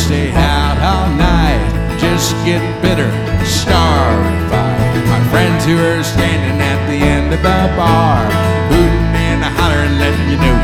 stay out all night, just get bitter, starve and fight. My friends who are standing at the end of the bar, hooting and hollering, letting you know